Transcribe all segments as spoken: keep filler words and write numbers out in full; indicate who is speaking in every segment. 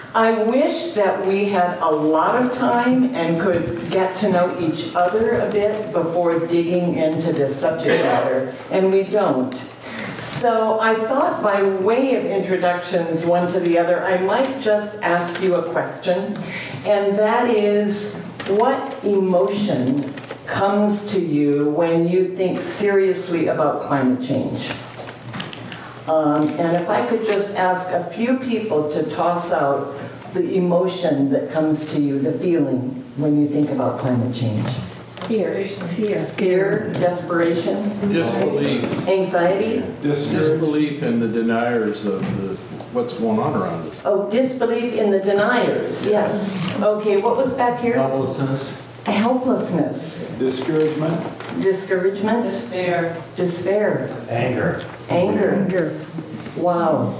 Speaker 1: I wish that we had a lot of time and could get to know each other a bit before digging into this subject matter, and we don't. So I thought by way of introductions one to the other, I might just ask you a question, and that is, what emotion comes to you when you think seriously about climate change? Um, and if I could just ask a few people to toss out the emotion that comes to you, the feeling when you think about climate change.
Speaker 2: Fear. Fear.
Speaker 1: Fear, desperation,
Speaker 3: Disbelief.
Speaker 1: anxiety.
Speaker 3: Disbelief in the deniers of the, what's going on around us.
Speaker 1: Oh, disbelief in the deniers, yes. Okay, what was back here?
Speaker 4: Helplessness.
Speaker 1: Helplessness.
Speaker 3: Discouragement.
Speaker 1: Discouragement.
Speaker 2: Despair.
Speaker 1: Despair.
Speaker 4: Anger.
Speaker 1: Anger.
Speaker 2: Anger.
Speaker 1: Wow.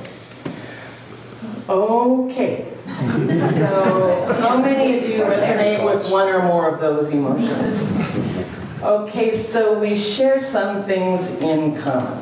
Speaker 1: Okay. So, how many of you resonate with one or more of those emotions? Okay, so we share some things in common.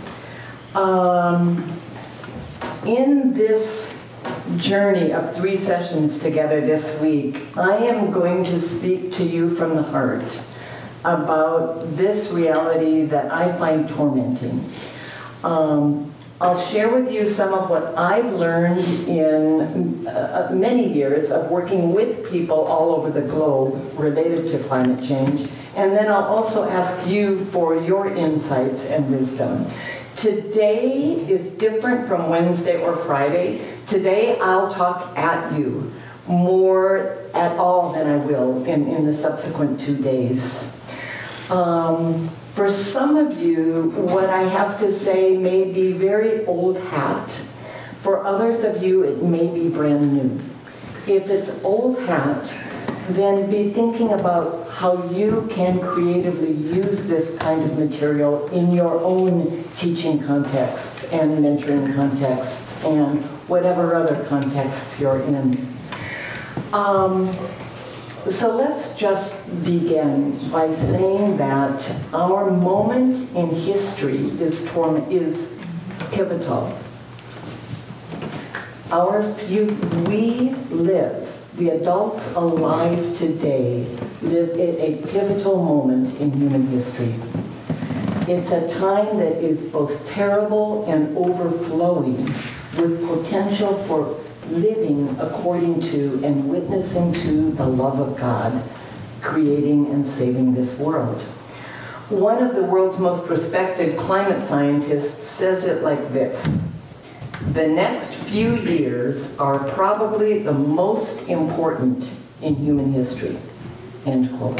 Speaker 1: Um, in this journey of three sessions together this week, I am going to speak to you from the heart about this reality that I find tormenting. Um, I'll share with you some of what I've learned in uh, many years of working with people all over the globe related to climate change, and then I'll also ask you for your insights and wisdom. Today is different from Wednesday or Friday. Today I'll talk at you more at all than I will in, in the subsequent two days. Um, For some of you, what I have to say may be very old hat. For others of you, it may be brand new. If it's old hat, then be thinking about how you can creatively use this kind of material in your own teaching contexts and mentoring contexts and whatever other contexts you're in. Um, So let's just begin by saying that our moment in history is torment is pivotal. Our few, we live, the adults alive today, live at a pivotal moment in human history. It's a time that is both terrible and overflowing with potential for living according to and witnessing to the love of God, creating and saving this world. One of the world's most respected climate scientists says it like this: the next few years are probably the most important in human history, end quote.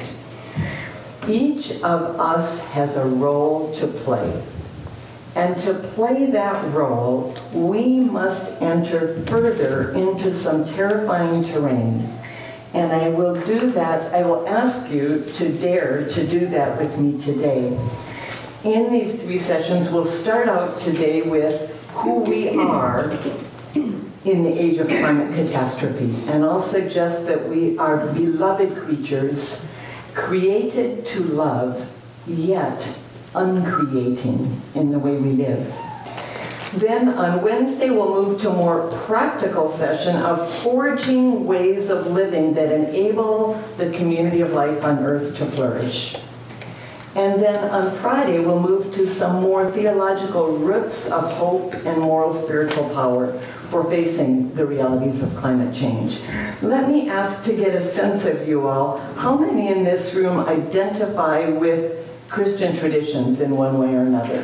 Speaker 1: Each of us has a role to play. And to play that role, we must enter further into some terrifying terrain. And I will do that, I will ask you to dare to do that with me today. In these three sessions, we'll start out today with who we are in the age of climate catastrophe. And I'll suggest that we are beloved creatures, created to love, yet uncreating in the way we live. Then on Wednesday, we'll move to a more practical session of forging ways of living that enable the community of life on earth to flourish. And then on Friday, we'll move to some more theological roots of hope and moral spiritual power for facing the realities of climate change. Let me ask to get a sense of you all, how many in this room identify with Christian traditions in one way or another?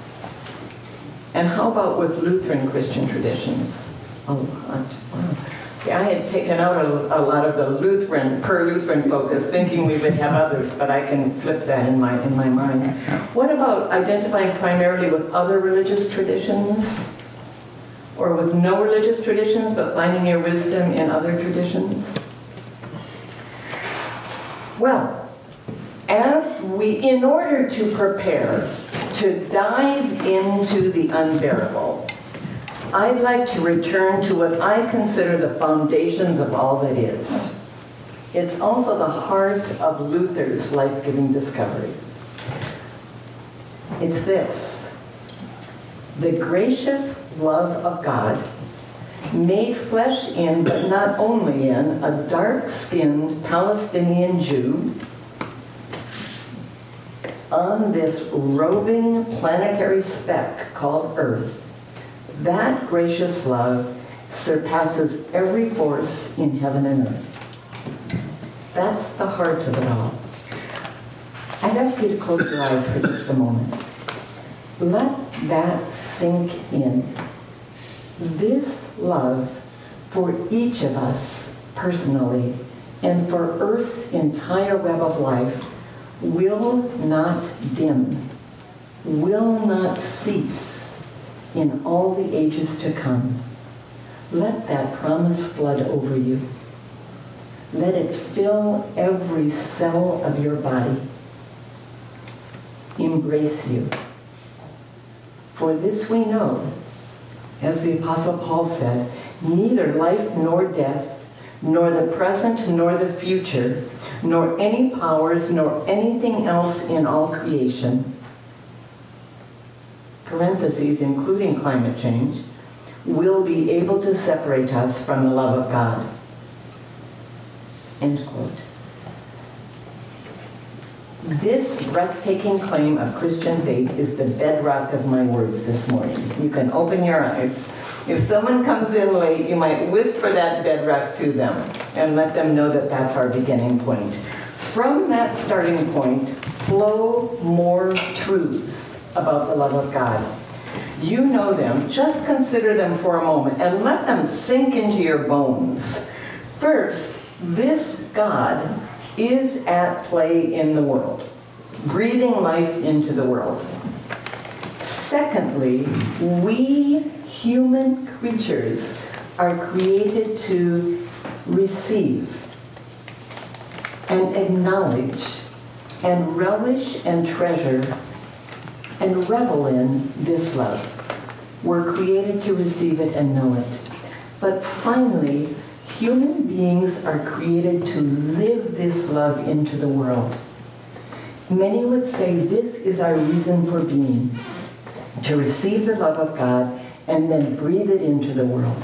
Speaker 1: And how about with Lutheran Christian traditions? A lot. Wow. Yeah, I had taken out a, a lot of the Lutheran, per Lutheran focus, thinking we would have others, but I can flip that in my in my mind. What about identifying primarily with other religious traditions? Or with no religious traditions, but finding your wisdom in other traditions? Well, as we, in order to prepare to dive into the unbearable, I'd like to return to what I consider the foundations of all that is. It's also the heart of Luther's life-giving discovery. It's this: the gracious love of God made flesh in, but not only in, a dark-skinned Palestinian Jew on this roving planetary speck called Earth, that gracious love surpasses every force in heaven and earth. That's the heart of it all. I'd ask you to close your eyes for just a moment. Let that sink in. This love for each of us personally and for Earth's entire web of life will not dim, will not cease in all the ages to come. Let that promise flood over you. Let it fill every cell of your body. Embrace you. For this we know, as the Apostle Paul said, neither life nor death, nor the present nor the future, nor any powers, nor anything else in all creation, parentheses, including climate change, will be able to separate us from the love of God. End quote. This breathtaking claim of Christian faith is the bedrock of my words this morning. You can open your eyes. If someone comes in late, you might whisper that bedrock to them and let them know that that's our beginning point. From that starting point flow more truths about the love of God. You know them, just consider them for a moment and let them sink into your bones. First, this God is at play in the world, breathing life into the world. Secondly, we human creatures are created to receive and acknowledge and relish and treasure and revel in this love. We're created to receive it and know it. But finally, human beings are created to live this love into the world. Many would say this is our reason for being, to receive the love of God and then breathe it into the world.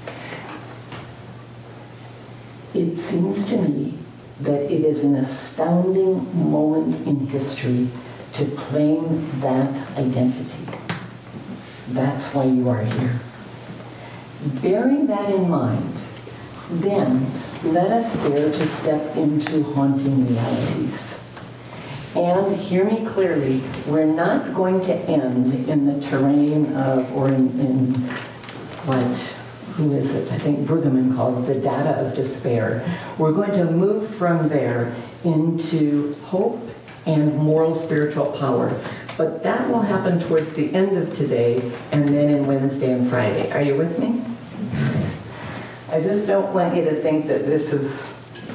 Speaker 1: It seems to me that it is an astounding moment in history to claim that identity. That's why you are here. Bearing that in mind, then let us dare to step into haunting realities. And hear me clearly, we're not going to end in the terrain of, or in, in what, who is it? I think Brueggemann calls the data of despair. We're going to move from there into hope and moral spiritual power. But that will happen towards the end of today and then in Wednesday and Friday. Are you with me? I just don't want you to think that this is...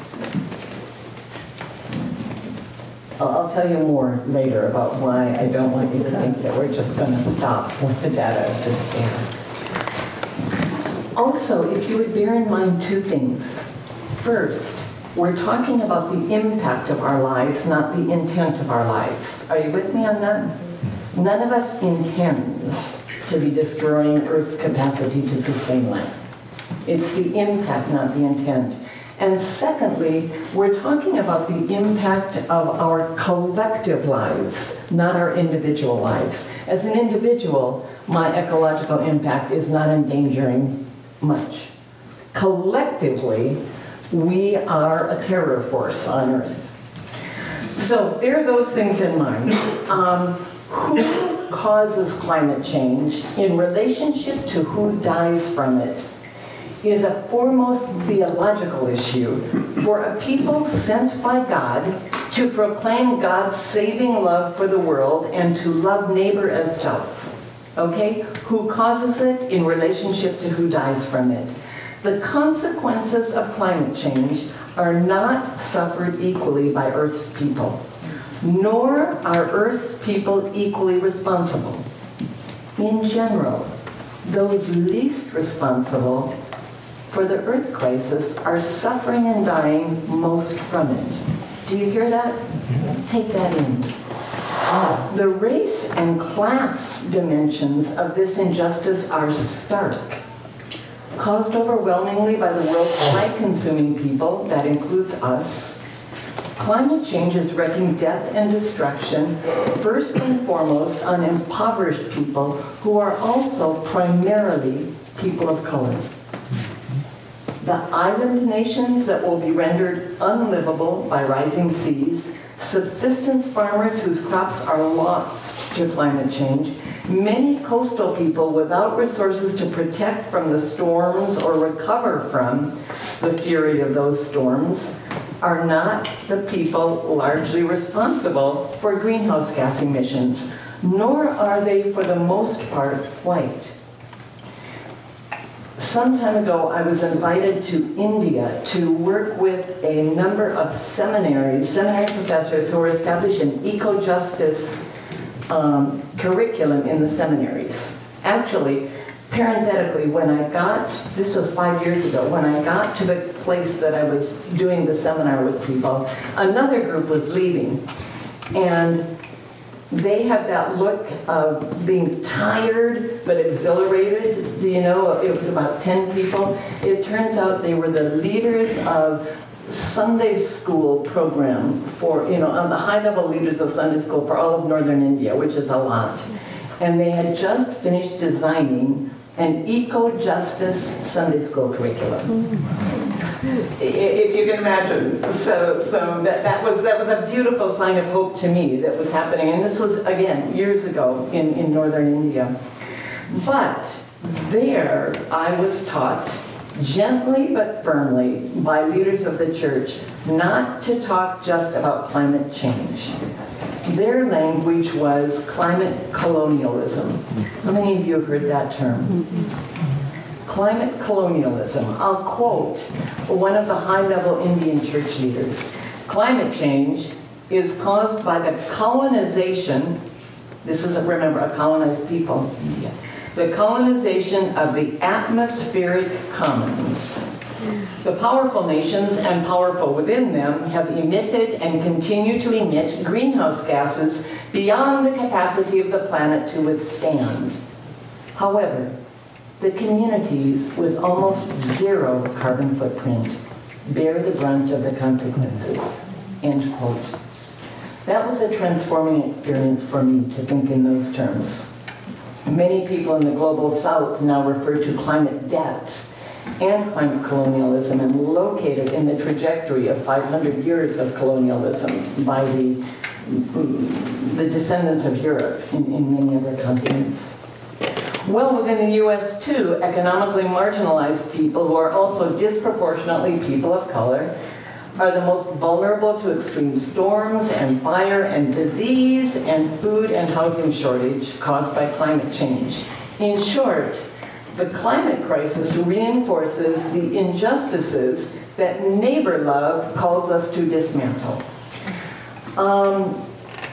Speaker 1: I'll tell you more later about why I don't want you to think that we're just going to stop with the data of despair. Also, if you would bear in mind two things. First, we're talking about the impact of our lives, not the intent of our lives. Are you with me on that? None of us intends to be destroying Earth's capacity to sustain life. It's the impact, not the intent. And secondly, we're talking about the impact of our collective lives, not our individual lives. As an individual, my ecological impact is not endangering much. Collectively, we are a terror force on Earth. So bear those things in mind. Um, who causes climate change in relationship to who dies from it is a foremost theological issue for a people sent by God to proclaim God's saving love for the world and to love neighbor as self. Okay? Who causes it in relationship to who dies from it. The consequences of climate change are not suffered equally by Earth's people, nor are Earth's people equally responsible. In general, those least responsible for the Earth crisis are suffering and dying most from it. Do you hear that? Take that in. The race and class dimensions of this injustice are stark. caused overwhelmingly by the world's high-consuming people, that includes us, climate change is wreaking death and destruction, first and foremost on impoverished people who are also primarily people of color. The island nations that will be rendered unlivable by rising seas, subsistence farmers whose crops are lost to climate change, many coastal people without resources to protect from the storms or recover from the fury of those storms, are not the people largely responsible for greenhouse gas emissions, nor are they, for the most part, white. Some time ago, I was invited to India to work with a number of seminaries, seminary professors who are establishing eco-justice um, curriculum in the seminaries. Actually, parenthetically, when I got, this was five years ago, when I got to the place that I was doing the seminar with people, another group was leaving. And they had that look of being tired but exhilarated. Do you know, it was about ten people. It turns out they were the leaders of Sunday school program for, you know, on the high-level leaders of Sunday school for all of northern India, which is a lot. And they had just finished designing an eco-justice Sunday school curriculum. If you can imagine. So, so that, that was that was a beautiful sign of hope to me that was happening. And this was, again, years ago in, in northern India. But there I was taught, gently but firmly, by leaders of the church, not to talk just about climate change. Their language was climate colonialism. How many of you have heard that term? Climate colonialism. I'll quote one of the high-level Indian church leaders. Climate change is caused by the colonization, this is, a, remember, a colonized people, India, the colonization of the atmospheric commons. The powerful nations and powerful within them have emitted and continue to emit greenhouse gases beyond the capacity of the planet to withstand. However, the communities with almost zero carbon footprint bear the brunt of the consequences. End quote. That was a transforming experience for me to think in those terms. Many people in the global south now refer to climate debt and climate colonialism and locate it in the trajectory of five hundred years of colonialism by the, the descendants of Europe in, in many other continents. Well, within the U S too, economically marginalized people who are also disproportionately people of color are the most vulnerable to extreme storms and fire and disease and food and housing shortage caused by climate change. In short, the climate crisis reinforces the injustices that neighbor love calls us to dismantle. Um,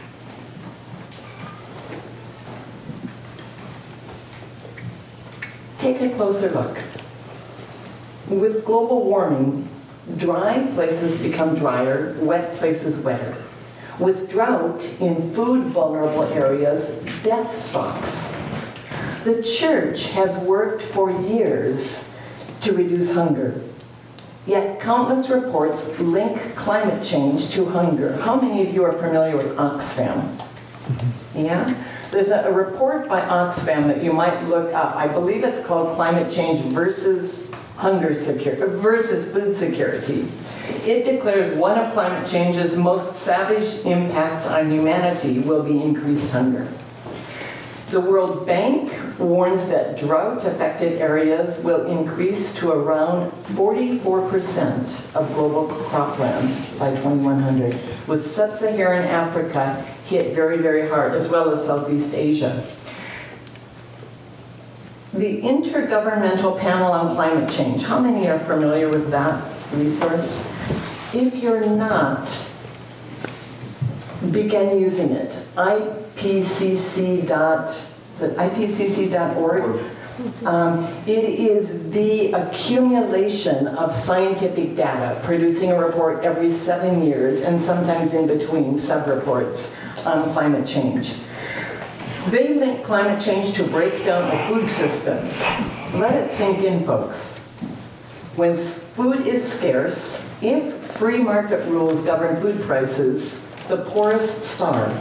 Speaker 1: take a closer look. With global warming, dry places become drier, wet places wetter. With drought in food-vulnerable areas, death stalks. The church has worked for years to reduce hunger. Yet countless reports link climate change to hunger. How many of you are familiar with Oxfam? Yeah? There's a, a report by Oxfam that you might look up. I believe it's called Climate Change versus Hunger Security versus Food Security. It declares one of climate change's most savage impacts on humanity will be increased hunger. The World Bank warns that drought-affected areas will increase to around forty-four percent of global cropland by twenty-one hundred, with sub-Saharan Africa hit very, very hard, as well as Southeast Asia. The Intergovernmental Panel on Climate Change, how many are familiar with that resource? If you're not, begin using it. I P C C dot, is it I P C C dot org? Um, it is the accumulation of scientific data, producing a report every seven years, and sometimes in between sub-reports on climate change. They link climate change to breakdown of food systems. Let it sink in, folks. When food is scarce, if free market rules govern food prices, the poorest starve.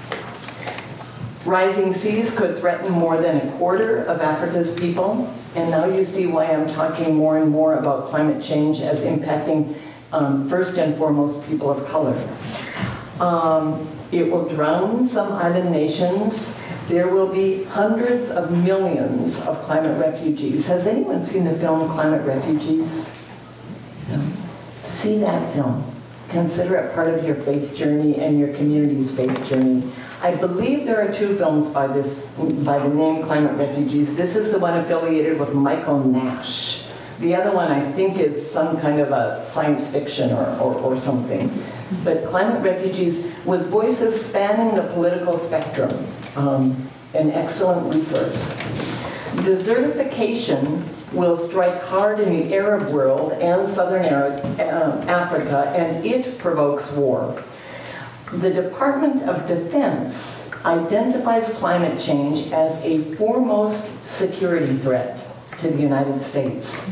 Speaker 1: Rising seas could threaten more than a quarter of Africa's people, and now you see why I'm talking more and more about climate change as impacting, um, first and foremost, people of color. Um, it will drown some island nations. There will be hundreds of millions of climate refugees. Has anyone seen the film Climate Refugees? No. See that film. Consider it part of your faith journey and your community's faith journey. I believe there are two films by this, by the name Climate Refugees. This is the one affiliated with Michael Nash. The other one I think is some kind of a science fiction or, or, or something. But Climate Refugees, with voices spanning the political spectrum, um, an excellent resource. Desertification will strike hard in the Arab world and Southern Arab, uh, Africa, and it provokes war. The Department of Defense identifies climate change as a foremost security threat to the United States.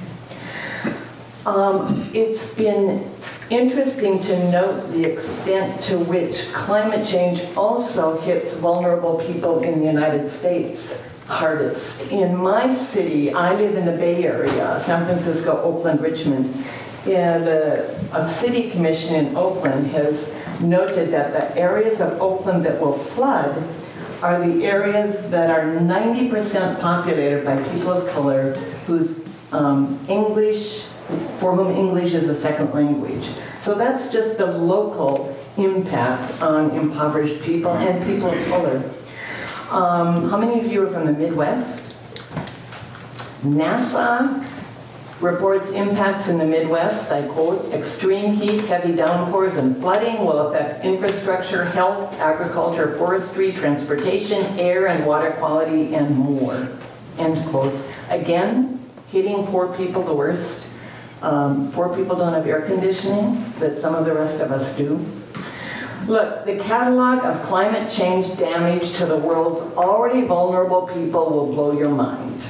Speaker 1: Um, it's been interesting to note the extent to which climate change also hits vulnerable people in the United States hardest. In my city, I live in the Bay Area, San Francisco, Oakland, Richmond. And the, a city commission in Oakland has noted that the areas of Oakland that will flood are the areas that are ninety percent populated by people of color whose um, English, for whom English is a second language. So that's just the local impact on impoverished people and people of color. Um, how many of you are from the Midwest? NASA reports impacts in the Midwest, I quote, extreme heat, heavy downpours, and flooding will affect infrastructure, health, agriculture, forestry, transportation, air and water quality, and more, end quote. Again, hitting poor people the worst. Um, poor people don't have air conditioning, but some of the rest of us do. Look, the catalog of climate change damage to the world's already vulnerable people will blow your mind.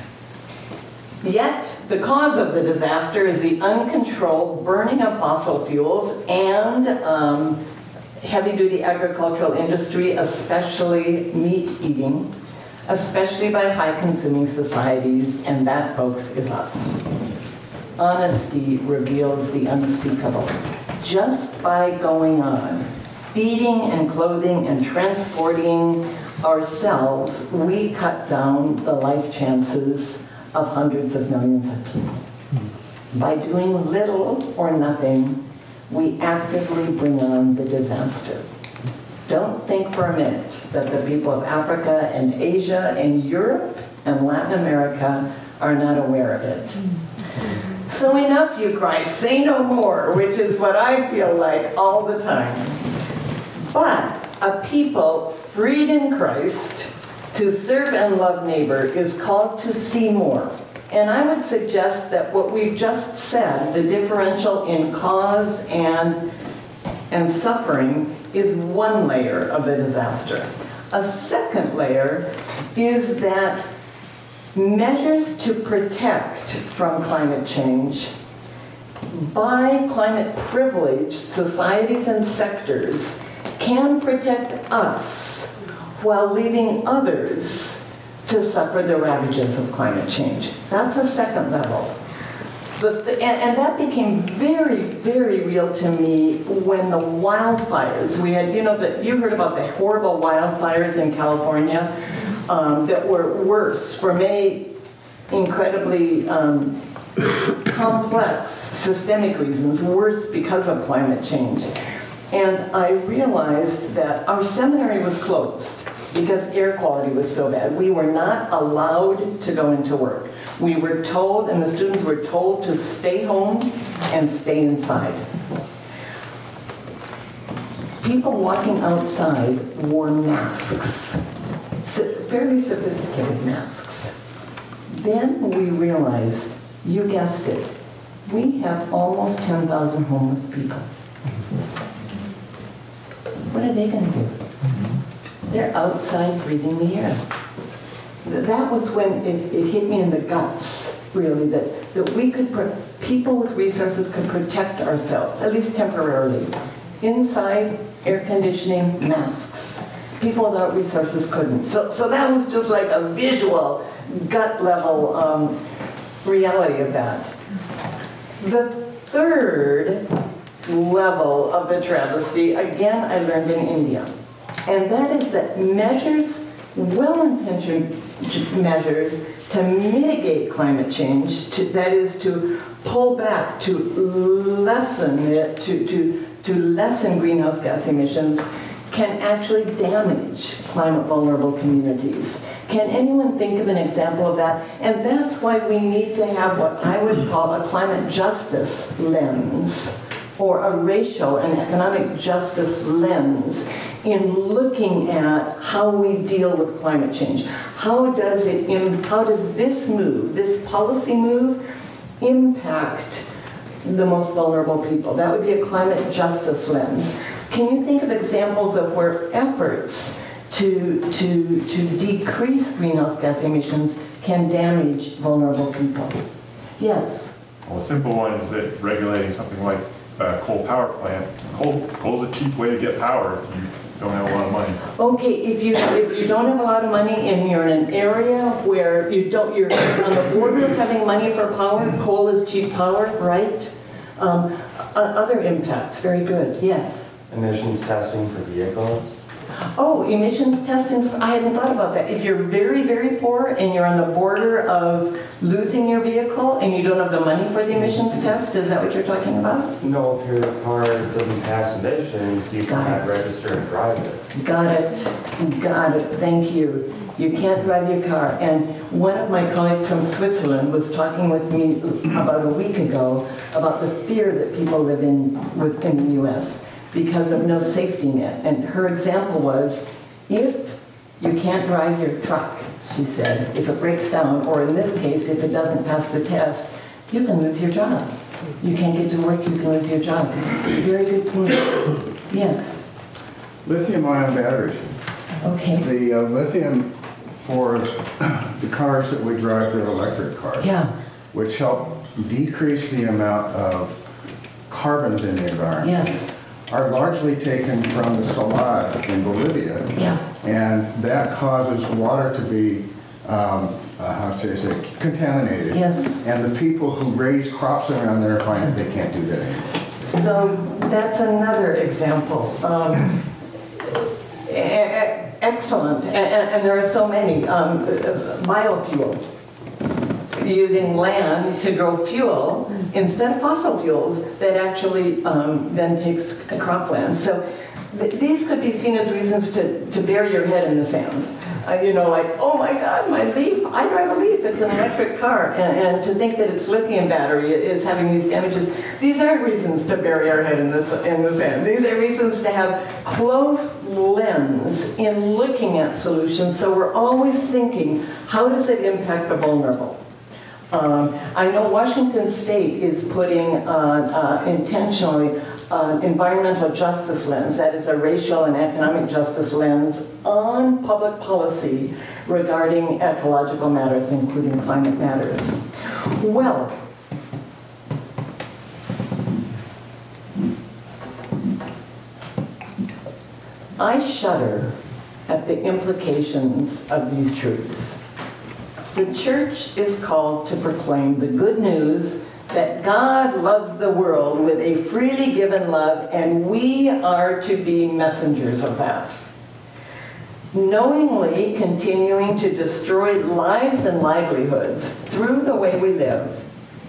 Speaker 1: Yet, the cause of the disaster is the uncontrolled burning of fossil fuels and um, heavy-duty agricultural industry, especially meat eating, especially by high-consuming societies, and that, folks, is us. Honesty reveals the unspeakable. Just by going on, feeding and clothing and transporting ourselves, we cut down the life chances of hundreds of millions of people. By doing little or nothing, we actively bring on the disaster. Don't think for a minute that the people of Africa and Asia and Europe and Latin America are not aware of it. So enough, you Christ, say no more, which is what I feel like all the time. But a people freed in Christ to serve and love neighbor is called to see more. And I would suggest that what we've just said, the differential in cause and, and suffering, is one layer of the disaster. A second layer is that measures to protect from climate change by climate privileged societies and sectors can protect us while leaving others to suffer the ravages of climate change. That's a second level. But the, and, and that became very, very real to me when the wildfires, we had, you know, the, you heard about the horrible wildfires in California um, that were worse for many incredibly um, complex systemic reasons, worse because of climate change. And I realized that our seminary was closed because air quality was so bad. We were not allowed to go into work. We were told, and the students were told, to stay home and stay inside. People walking outside wore masks, fairly sophisticated masks. Then we realized, you guessed it, we have almost ten thousand homeless people. What are they going to do? They're outside breathing the air. That was when it, it hit me in the guts, really, that, that we could, people with resources could protect ourselves, at least temporarily. Inside, air conditioning, masks. People without resources couldn't. So, so that was just like a visual, gut level um, reality of that. The third level of the travesty, again, I learned in India. And that is that measures, well-intentioned measures to mitigate climate change, to, that is to pull back, to lessen it, to, to, to lessen greenhouse gas emissions, can actually damage climate vulnerable communities. Can anyone think of an example of that? And that's why we need to have what I would call a climate justice lens, or a racial and economic justice lens in looking at how we deal with climate change. How does it, how does this move, this policy move, impact the most vulnerable people? That would be a climate justice lens. Can you think of examples of where efforts to, to, to decrease greenhouse gas emissions can damage vulnerable people? Yes?
Speaker 4: Well, a simple one is that regulating something like a coal power plant, coal, coal's a cheap way to get power if you don't have a lot of money.
Speaker 1: Okay, if you if you don't have a lot of money and you're in an area where you don't, you're on the border of having money for power, coal is cheap power, right? Um, other impacts, very good, yes.
Speaker 5: Emissions testing for vehicles.
Speaker 1: Oh, emissions testing, I hadn't thought about that. If you're very, very poor and you're on the border of losing your vehicle and you don't have the money for the emissions test, is that what you're talking about?
Speaker 5: No, if your car doesn't pass emissions, you
Speaker 1: Got
Speaker 5: cannot
Speaker 1: it.
Speaker 5: register and drive it.
Speaker 1: Got it, got it, thank you. You can't drive your car. And one of my colleagues from Switzerland was talking with me about a week ago about the fear that people live in within the U S because of no safety net. And her example was, if you can't drive your truck, she said, if it breaks down, or in this case, if it doesn't pass the test, you can lose your job. You can't get to work, you can lose your job. Very good point. Yes?
Speaker 6: Lithium-ion batteries.
Speaker 1: Okay.
Speaker 6: The uh, lithium for the cars that we drive, they're electric cars,
Speaker 1: Yeah.
Speaker 6: which help decrease the amount of carbon in the environment,
Speaker 1: Yes.
Speaker 6: are largely taken from the Salar in Bolivia.
Speaker 1: Yeah.
Speaker 6: And that causes water to be, um, uh, how to say, it, contaminated.
Speaker 1: Yes.
Speaker 6: And the people who raise crops around there find that they can't do that anymore.
Speaker 1: So that's another example. Um, e- e- excellent, and, and there are so many. Um, biofuel, using land to grow fuel instead of fossil fuels that actually um, then takes cropland. So th- these could be seen as reasons to, to bury your head in the sand. Uh, you know, like, oh my God, my Leaf, I drive a Leaf, it's an electric car. And, and to think that its lithium battery is having these damages, these aren't reasons to bury our head in the, in the sand. These are reasons to have close lens in looking at solutions, so we're always thinking, how does it impact the vulnerable? Um, I know Washington State is putting uh, uh, intentionally uh, environmental justice lens, that is a racial and economic justice lens, on public policy regarding ecological matters, including climate matters. Well, I shudder at the implications of these truths. The church is called to proclaim the good news that God loves the world with a freely given love, and we are to be messengers of that. Knowingly continuing to destroy lives and livelihoods through the way we live,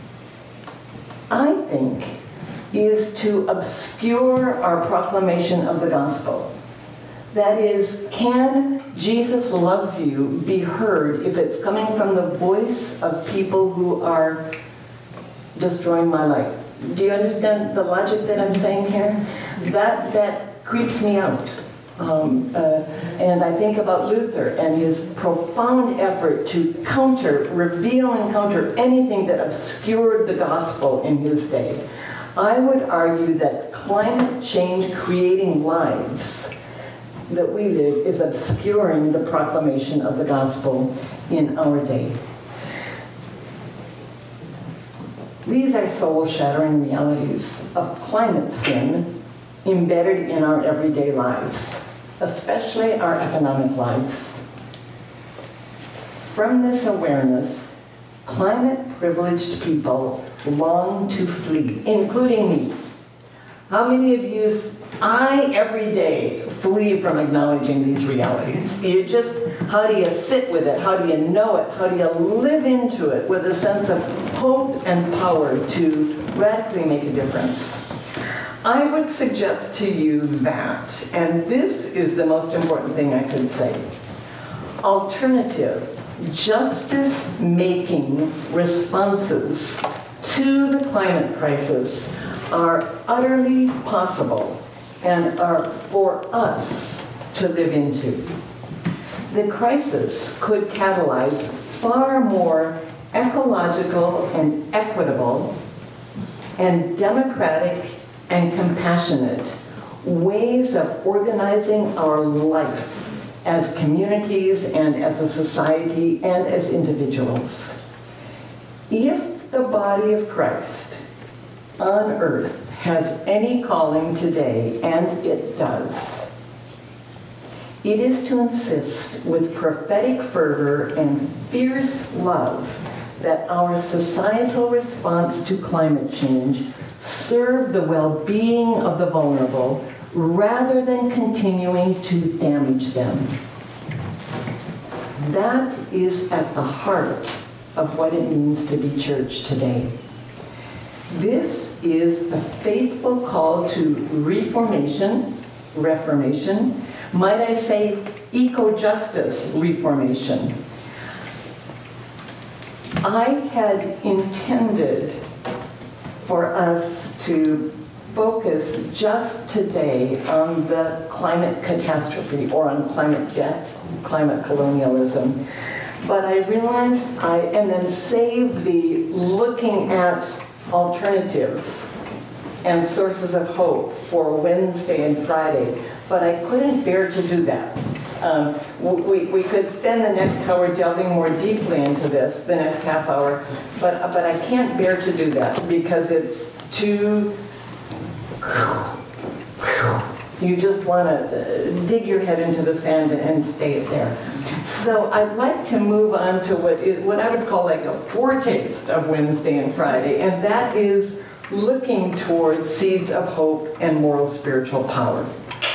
Speaker 1: I think, is to obscure our proclamation of the gospel. That is, can Jesus loves you be heard if it's coming from the voice of people who are destroying my life? Do you understand the logic that I'm saying here? That, that creeps me out. Um, uh, and I think about Luther and his profound effort to counter, reveal and counter anything that obscured the gospel in his day. I would argue that climate change creating lives that we live is obscuring the proclamation of the gospel in our day. These are soul-shattering realities of climate sin embedded in our everyday lives, especially our economic lives. From this awareness, climate-privileged people long to flee, including me. How many of you, I every day flee from acknowledging these realities? You just, how do you sit with it? How do you know it? How do you live into it with a sense of hope and power to radically make a difference? I would suggest to you that, and this is the most important thing I could say, alternative, justice-making responses to the climate crisis are utterly possible and are for us to live into. The crisis could catalyze far more ecological and equitable and democratic and compassionate ways of organizing our life as communities and as a society and as individuals. If the body of Christ on earth has any calling today, and it does, it is to insist with prophetic fervor and fierce love that our societal response to climate change serve the well-being of the vulnerable rather than continuing to damage them. That is at the heart of what it means to be church today. This is a faithful call to reformation, reformation, might I say eco-justice reformation. I had intended for us to focus just today on the climate catastrophe or on climate debt, climate colonialism. But I realized I, and then save the looking at alternatives and sources of hope for Wednesday and Friday. But I couldn't bear to do that. Um, we, we could spend the next hour delving more deeply into this, the next half hour, but, but I can't bear to do that because it's too, you just want to dig your head into the sand and stay there. So I'd like to move on to what, is, what I would call like a foretaste of Wednesday and Friday, and that is looking towards seeds of hope and moral spiritual power.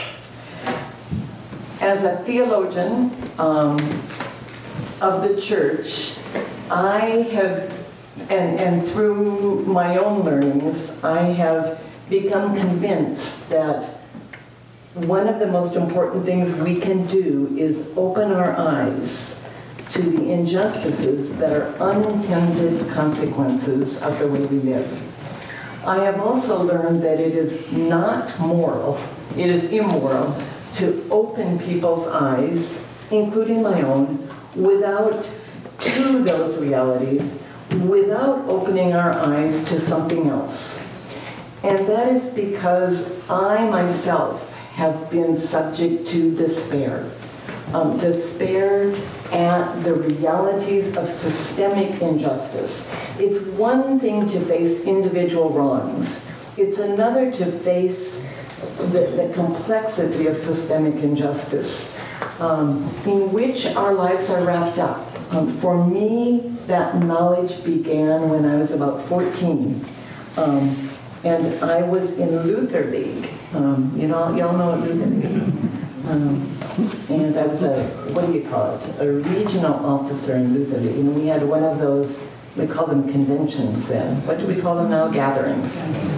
Speaker 1: As a theologian um, of the church, I have, and, and through my own learnings, I have become convinced that one of the most important things we can do is open our eyes to the injustices that are unintended consequences of the way we live. I have also learned that it is not moral, it is immoral, to open people's eyes, including my own, without, to those realities, without opening our eyes to something else. And that is because I myself have been subject to despair. Um, despair at the realities of systemic injustice. It's one thing to face individual wrongs. It's another to face The, the complexity of systemic injustice um, in which our lives are wrapped up. Um, for me, that knowledge began when I was about fourteen. Um, and I was in Luther League. Um, you know, y'all know what Luther League is? Um, and I was a, what do you call it? A regional officer in Luther League. And we had one of those, we call them conventions then. What do we call them now? Gatherings.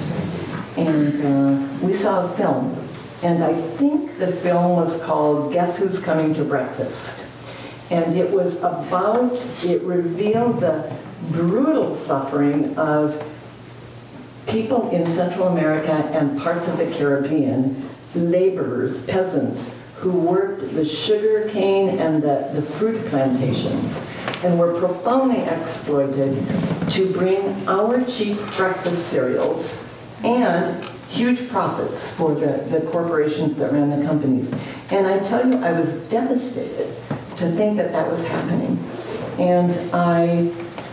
Speaker 1: And uh, we saw a film, and I think the film was called Guess Who's Coming to Breakfast? And it was about, it revealed the brutal suffering of people in Central America and parts of the Caribbean, laborers, peasants, who worked the sugar cane and the, the fruit plantations and were profoundly exploited to bring our cheap breakfast cereals and huge profits for the, the corporations that ran the companies. And I tell you, I was devastated to think that that was happening. And I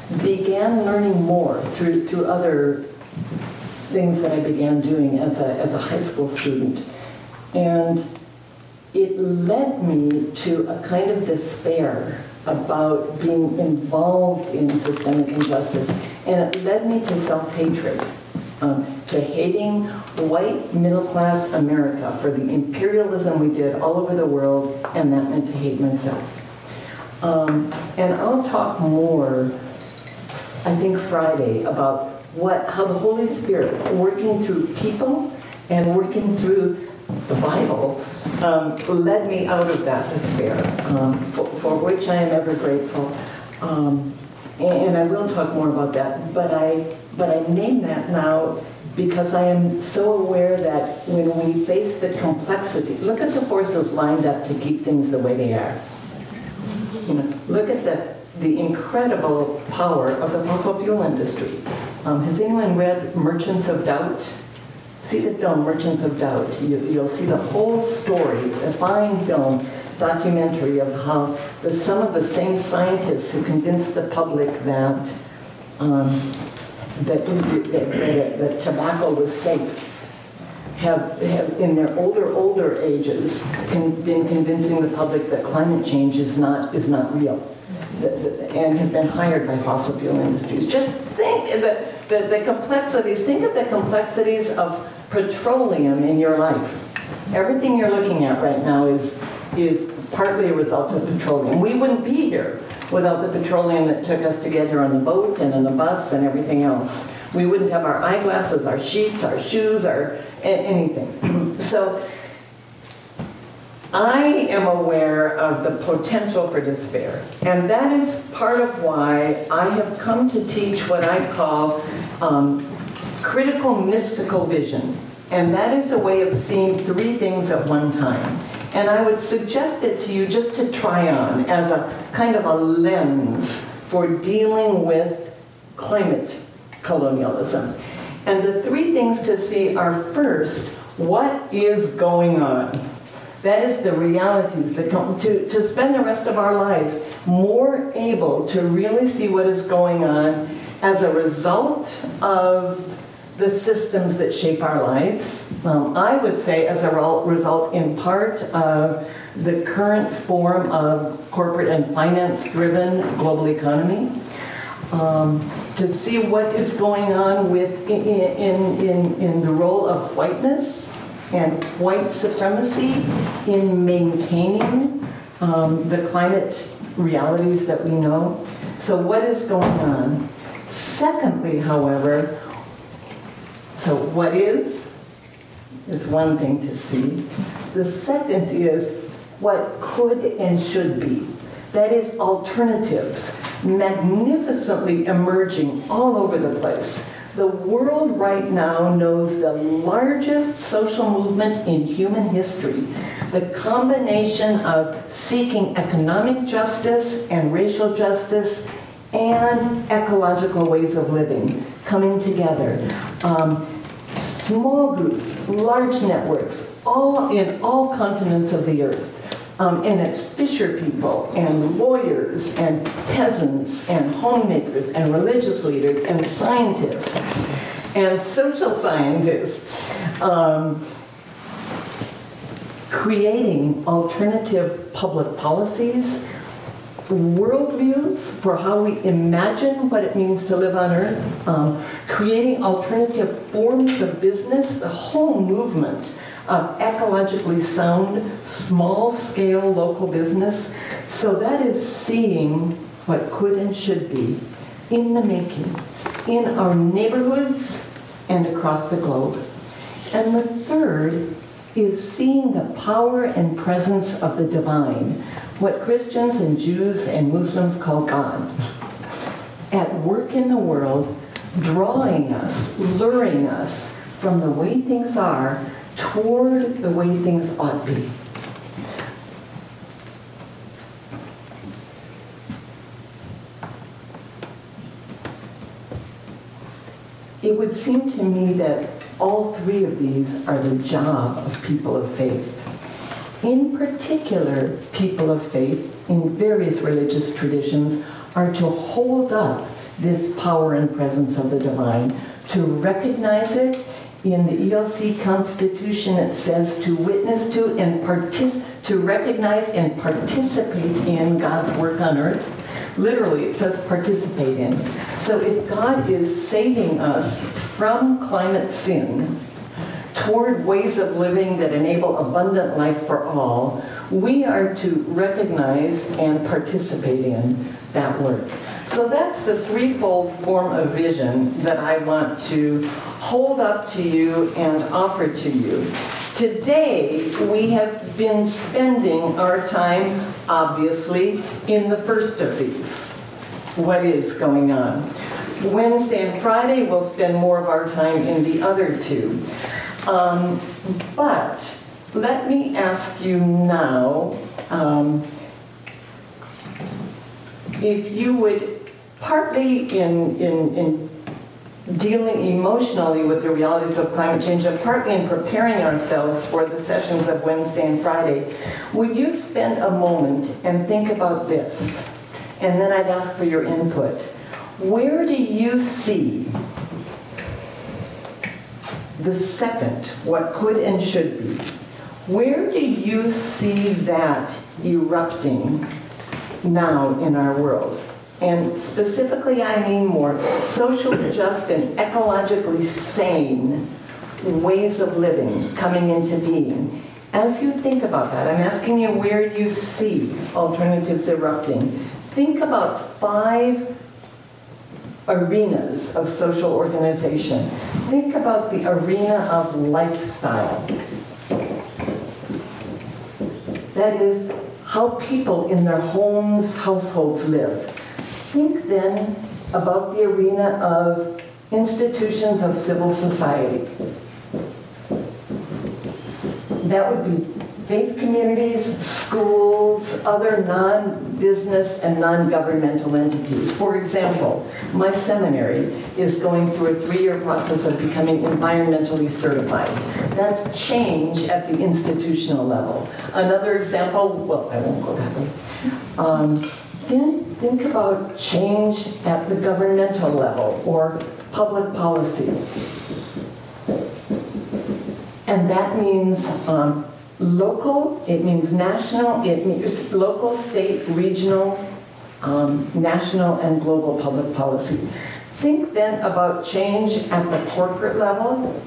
Speaker 1: began learning more through, through other things that I began doing as a, as a high school student. And it led me to a kind of despair about being involved in systemic injustice. And it led me to self-hatred, um, to hating white middle-class America for the imperialism we did all over the world, and that meant to hate myself. Um, and I'll talk more, I think Friday, about what, how the Holy Spirit, working through people and working through the Bible, um, led me out of that despair, um, for, for which I am ever grateful. Um, and, and I will talk more about that, but I, but I name that now because I am so aware that when we face the complexity, look at the forces lined up to keep things the way they are. You know, look at the, the incredible power of the fossil fuel industry. Um, has anyone read Merchants of Doubt? See the film Merchants of Doubt. You, you'll see the whole story, a fine film, documentary of how the, some of the same scientists who convinced the public that, um, that, that, that, that tobacco was safe have, have in their older, older ages, con been convincing the public that climate change is not, is not real, the, the, and have been hired by fossil fuel industries. Just think the, the, the complexities, think of the complexities of petroleum in your life. Everything you're looking at right now is, is partly a result of petroleum. We wouldn't be here without the petroleum that took us to get here on the boat and on the bus and everything else. We wouldn't have our eyeglasses, our sheets, our shoes, our anything. So I am aware of the potential for despair. And that is part of why I have come to teach what I call um, critical mystical vision. And that is a way of seeing three things at one time. And I would suggest it to you just to try on as a kind of a lens for dealing with climate colonialism. And the three things to see are, first, what is going on? That is the realities that come to, to spend the rest of our lives more able to really see what is going on as a result of the systems that shape our lives. Um, I would say as a result in part of the current form of corporate and finance-driven global economy. Um, to see what is going on with in, in, in, in the role of whiteness and white supremacy in maintaining um, the climate realities that we know. So what is going on? Secondly, however, so what is, is one thing to see. The second is what could and should be. That is alternatives, magnificently emerging all over the place. The world right now knows the largest social movement in human history. The combination of seeking economic justice and racial justice and ecological ways of living coming together. Um, small groups, large networks, all in all continents of the earth. Um, and it's fisher people and lawyers and peasants and homemakers and religious leaders and scientists and social scientists um, creating alternative public policies, worldviews for how we imagine what it means to live on Earth, um, creating alternative forms of business, the whole movement of ecologically sound, small-scale local business. So that is seeing what could and should be in the making, in our neighborhoods and across the globe. And the third is seeing the power and presence of the divine, what Christians and Jews and Muslims call God, at work in the world, drawing us, luring us from the way things are toward the way things ought be. It would seem to me that all three of these are the job of people of faith. In particular, people of faith in various religious traditions are to hold up this power and presence of the divine, to recognize it. In the E L C Constitution, it says to witness to and partic- to recognize and participate in God's work on earth. Literally, it says participate in. So if God is saving us from climate sin toward ways of living that enable abundant life for all, we are to recognize and participate in that work. So that's the threefold form of vision that I want to hold up to you and offer to you. Today, we have been spending our time, obviously, in the first of these. What is going on? Wednesday and Friday, we'll spend more of our time in the other two. Um, but let me ask you now, um, if you would, partly in, in, in dealing emotionally with the realities of climate change, and partly in preparing ourselves for the sessions of Wednesday and Friday, would you spend a moment and think about this? And then I'd ask for your input. Where do you see the second, what could and should be? Where do you see that erupting now in our world? And specifically, I mean more socially just and ecologically sane ways of living coming into being. As you think about that, I'm asking you where you see alternatives erupting. Think about five arenas of social organization. Think about the arena of lifestyle. That is how people in their homes, households live. Think then about the arena of institutions of civil society. That would be faith communities, schools, other non-business and non-governmental entities. For example, my seminary is going through a three-year process of becoming environmentally certified. That's change at the institutional level. Another example, well, I won't go that way. Um, then think about change at the governmental level or public policy. And that means um, local, it means national, it means local, state, regional, um, national, and global public policy. Think then about change at the corporate level,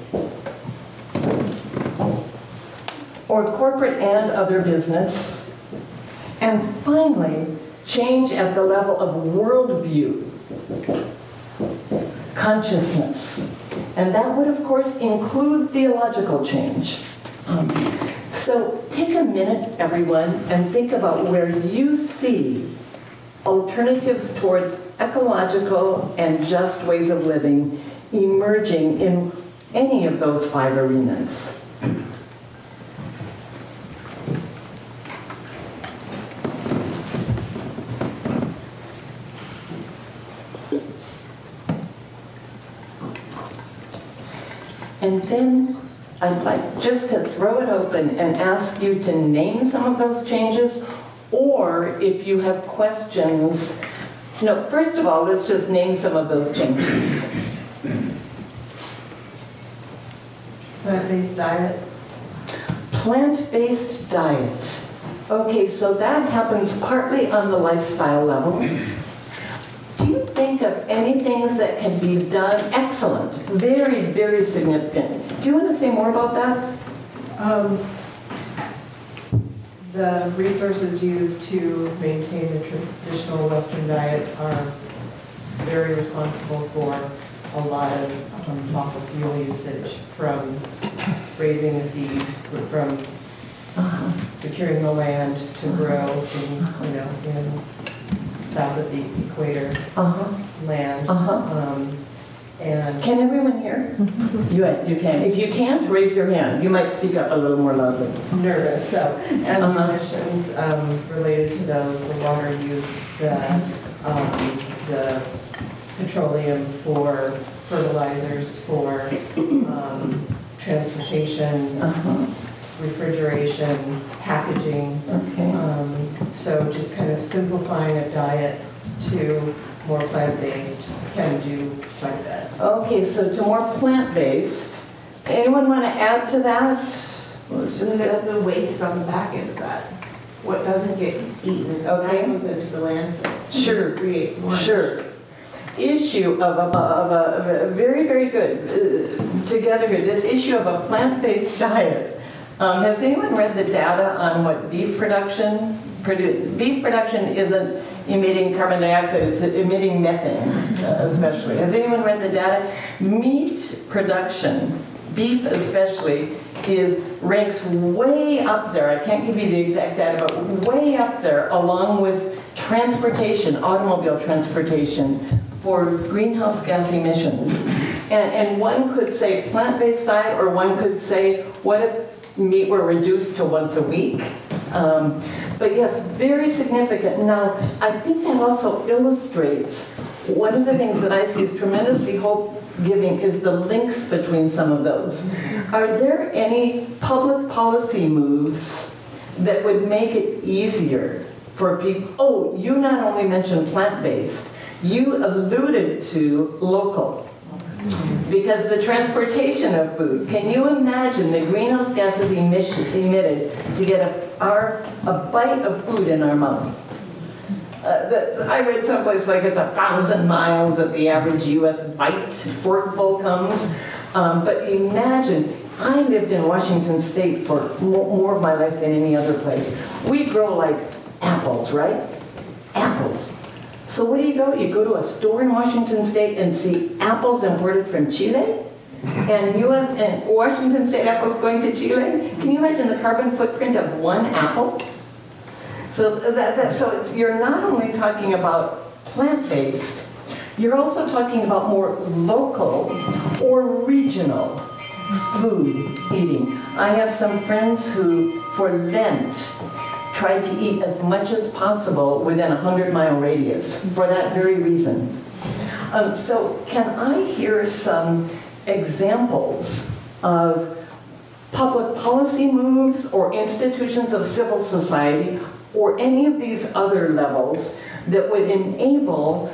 Speaker 1: or corporate and other business. And finally, change at the level of worldview, consciousness. And that would, of course, include theological change. Um, so take a minute, everyone, and think about where you see alternatives towards ecological and just ways of living emerging in any of those five arenas. And then I'd like just to throw it open and ask you to name some of those changes, or if you have questions. No, first of all, let's just name some of those changes.
Speaker 2: Plant-based diet.
Speaker 1: Plant-based diet. Okay, so that happens partly on the lifestyle level. Do you think of any things that can be done? Excellent. Very, very significant. Do you want to say more about that?
Speaker 2: Um, the resources used to maintain the traditional Western diet are very responsible for a lot of um, fossil fuel usage, from raising the feed, from uh-huh. securing the land to grow in, you know, in south of the equator
Speaker 1: uh-huh.
Speaker 2: land.
Speaker 1: Uh-huh.
Speaker 2: Um, and
Speaker 1: can everyone hear? Mm-hmm. You, you can. If you can't, raise your hand. You might speak up a little more loudly.
Speaker 2: Nervous. So, and
Speaker 1: uh-huh.
Speaker 2: the emissions um, related to those, the water use, the um, the petroleum for fertilizers, for um, transportation,
Speaker 1: uh-huh.
Speaker 2: refrigeration, packaging.
Speaker 1: Okay.
Speaker 2: Um, so just kind of simplifying a diet to more plant-based can do quite a bit.
Speaker 1: Okay, so to more plant-based. Anyone want to add to that? Let's just
Speaker 7: And there's
Speaker 1: say,
Speaker 7: the waste on the back end of that. What doesn't get eaten,
Speaker 1: Okay.
Speaker 7: that goes into the landfill.
Speaker 1: Sure.
Speaker 7: Creates more.
Speaker 1: sure. Issue of a, of a, of a very, very good, uh, together here, this issue of a plant-based diet. Um, has anyone read the data on what beef production, produ- beef production isn't emitting carbon dioxide, it's emitting methane uh, especially. Has anyone read the data? Meat production, beef especially, is ranks way up there. I can't give you the exact data, but way up there along with transportation, automobile transportation for greenhouse gas emissions. And, and one could say plant-based diet, or one could say, what if meat were reduced to once a week? Um, but yes, very significant. Now, I think that also illustrates one of the things that I see is tremendously hope-giving is the links between some of those. Are there any public policy moves that would make it easier for people? Oh, you not only mentioned plant-based, you alluded to local. Because the transportation of food, can you imagine the greenhouse gases emission, emitted to get a, our, a bite of food in our mouth? Uh, the, I read someplace like it's a thousand miles that the average U S bite, forkful comes. Um, but imagine, I lived in Washington State for more, more of my life than any other place. We grow like apples, right? Apples. So where do you go? You go to a store in Washington State and see apples imported from Chile? And U S and Washington State apples going to Chile? Can you imagine the carbon footprint of one apple? So that, that so it's, you're not only talking about plant-based, you're also talking about more local or regional food eating. I have some friends who, for Lent, tried to eat as much as possible within a hundred mile radius for that very reason. Um, so can I hear some examples of public policy moves or institutions of civil society or any of these other levels that would enable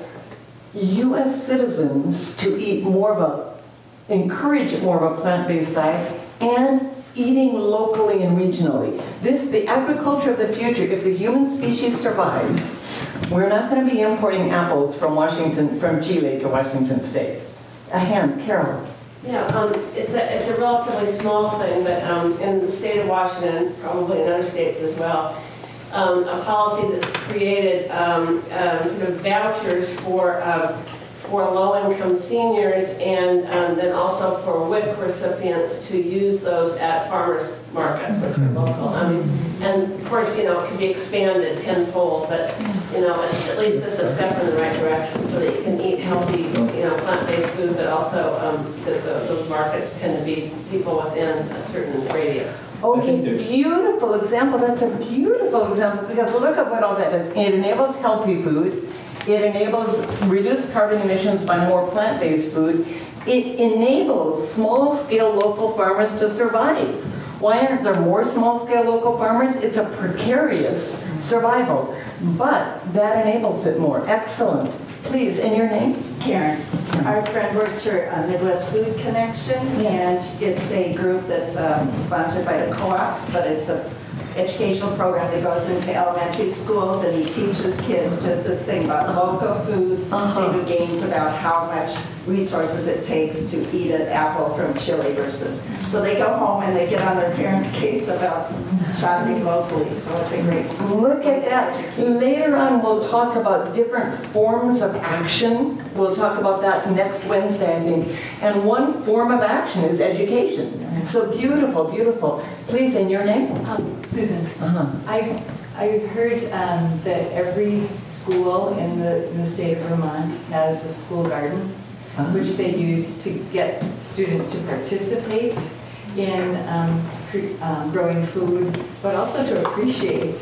Speaker 1: U S citizens to eat more of a, encourage more of a plant-based diet and eating locally and regionally. This, the agriculture of the future, if the human species survives, we're not going to be importing apples from Washington, from Chile to Washington State. A hand, Carol.
Speaker 8: Yeah, um, it's a it's a relatively small thing, but um, in the state of Washington, probably in other states as well, um, a policy that's created um, um, sort of vouchers for uh, for low-income seniors, and um, then also for W I C recipients to use those at farmers markets, which are local. I mean, and of course, you know, it can be expanded tenfold, but you know, at least it's a step in the right direction, so that you can eat healthy, you know, plant-based food, but also um, the, the, those markets tend to be people within a certain radius.
Speaker 1: Okay, beautiful example. That's a beautiful example, because look at what all that is. It enables healthy food. It enables reduced carbon emissions by more plant-based food. It enables small-scale local farmers to survive. Why aren't there more small-scale local farmers? It's a precarious survival, but that enables it more. Excellent. Please, and your name?
Speaker 9: Karen. Our friend works for uh, Midwest Food Connection, and it's a group that's um, sponsored by the co-ops, but it's a educational program that goes into elementary schools, and he teaches kids just this thing about local foods.
Speaker 1: Uh-huh.
Speaker 9: They do games about how much resources it takes to eat an apple from Chile versus. So they go home and they get on their parents' case about shopping locally. So it's a great.
Speaker 1: Look at that. Later on, we'll talk about different forms of action. We'll talk about that next Wednesday, I think. And one form of action is education. So beautiful, beautiful. Please, and your name?
Speaker 10: Um, Susan,
Speaker 1: Uh-huh.
Speaker 10: I, I've heard um, that every school in the, in the state of Vermont has a school garden,
Speaker 1: Uh-huh.
Speaker 10: which they use to get students to participate in um, cre- um, growing food, but also to appreciate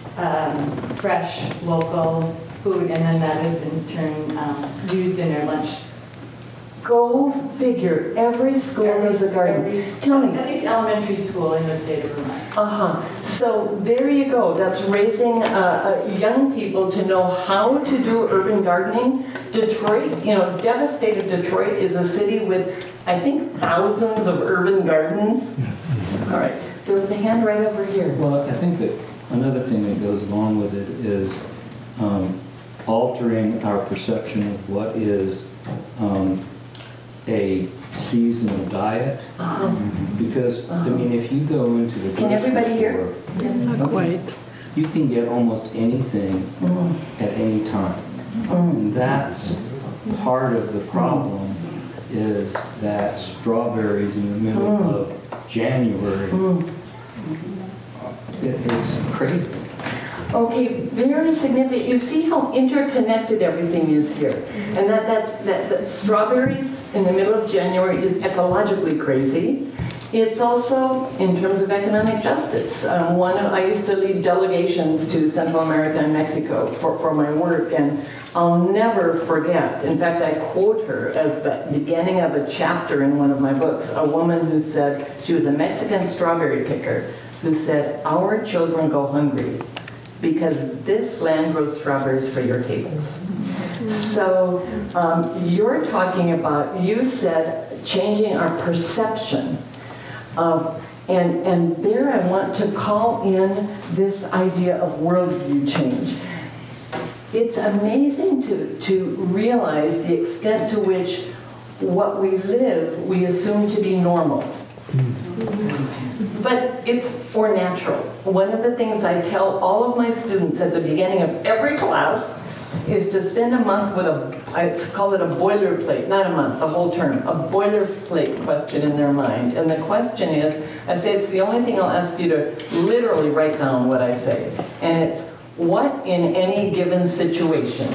Speaker 10: um, fresh, local food, and then that is in turn um, used in their lunch
Speaker 1: Go figure, every school has a garden.
Speaker 10: Every-
Speaker 1: Tell me.
Speaker 10: At least elementary school in the state of Vermont.
Speaker 1: Uh-huh. So there you go. That's raising uh, uh, young people to know how to do urban gardening. Detroit, you know, devastated Detroit is a city with, I think, thousands of urban gardens. All right. There was a hand right over here.
Speaker 11: Well, I think that another thing that goes along with it is um, altering our perception of what is um, a seasonal diet. Because, I mean, if you go into the
Speaker 1: Can
Speaker 11: grocery
Speaker 1: everybody hear?
Speaker 11: store,
Speaker 12: Not quite.
Speaker 11: you can get almost anything
Speaker 1: Mm.
Speaker 11: at any time. And that's part of the problem, is that strawberries in the middle
Speaker 1: Mm.
Speaker 11: of January,
Speaker 1: Mm.
Speaker 11: it- it's crazy.
Speaker 1: Okay, very significant. You see how interconnected everything is here. And that, that's, that, that strawberries in the middle of January is ecologically crazy. It's also in terms of economic justice. Um, one, of- I used to lead delegations to Central America and Mexico for, for my work, and I'll never forget. In fact, I quote her as the beginning of a chapter in one of my books, a woman who said, she was a Mexican strawberry picker, who said, "Our children go hungry because this land grows strawberries for your tables." So um, you're talking about, you said, changing our perception of, and, and there I want to call in this idea of worldview change. It's amazing to, to realize the extent to which what we live, we assume to be normal. But it's or natural. One of the things I tell all of my students at the beginning of every class is to spend a month with a, I call it a boilerplate, not a month, the whole term, a boilerplate question in their mind. And the question is, I say it's the only thing I'll ask you to literally write down what I say. And it's, what in any given situation